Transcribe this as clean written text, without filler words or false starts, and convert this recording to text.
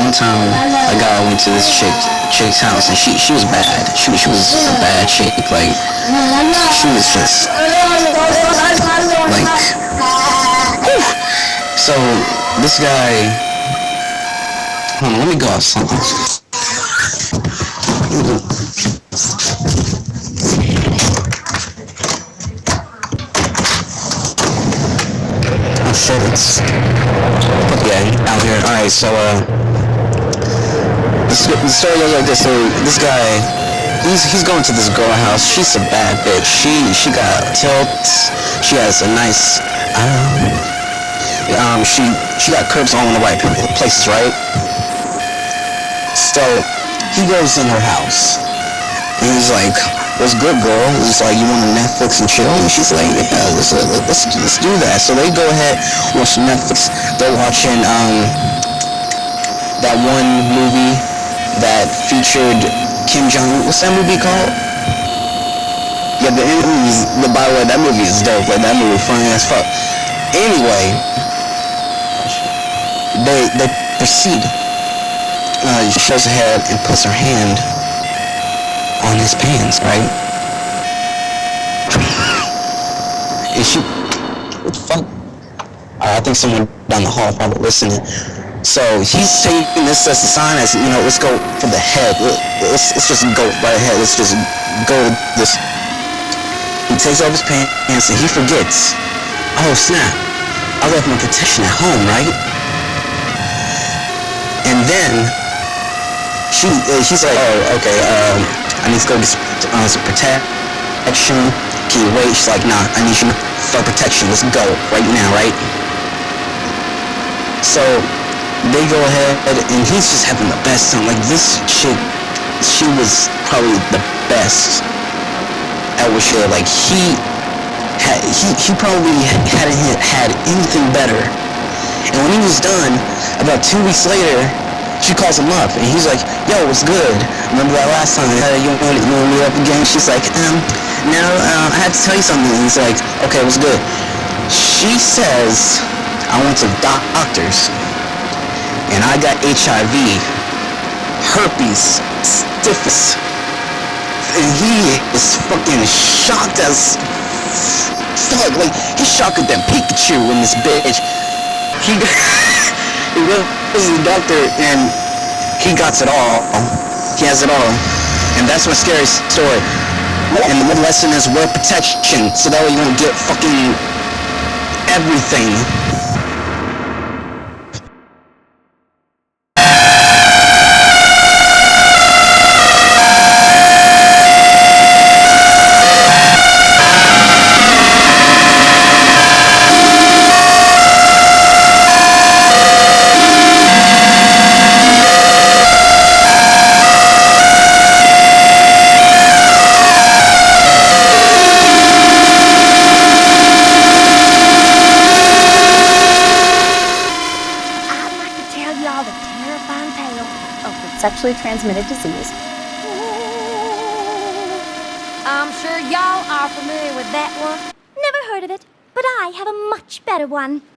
one time a guy went to this chick's house, and she was bad. She was a bad chick. Like, she was just like. So this guy, hold on, let me go outside. Oh shit, it's out here. All right, so the story goes like this. So this guy, he's going to this girl house. She's a bad bitch. She got tilts. She has a nice she got curves all in the right places, right? So he goes in her house and he's like, "What's good, girl?" He's like, "You want to Netflix and chill?" And she's like, "Yeah, let's do that." So they go ahead, watch Netflix. They're watching that one movie that featured Kim Jong-un. What's that movie called? Yeah, by the way, that movie is dope. Like, that movie funny as fuck. Anyway, they proceed. She shows her head and puts her hand on his pants, right? And she, what the fuck? I think someone down the hall probably listening. So he's taking this as a sign, as, you know, let's go for the head. Let's just go right ahead. Let's just go to this. He takes off his pants and he forgets. Oh snap! I left my protection at home, right? And then she's like, "Oh, okay. I need to go get some protection. Can you wait?" She's like, "Nah, I need you for protection. Let's go right now, right?" So they go ahead, and he's just having the best time. Like, this chick, she was probably the best at what she did. Like, he probably hadn't had anything better. And when he was done, about 2 weeks later, she calls him up, and he's like, "Yo, what's good? Remember that last time? You want to meet up again?" She's like, "No, I had to tell you something." And he's like, "Okay, what's good?" She says, "I went to doctors, and I got HIV, herpes, syphilis." And he is fucking shocked as fuck. Like, he's shocked at that Pikachu in this bitch. He goes to the doctor and he got it all. He has it all. And that's my scary story. And the lesson is wear protection, so that way you won't get fucking everything. Sexually transmitted disease. I'm sure y'all are familiar with that one. Never heard of it, but I have a much better one.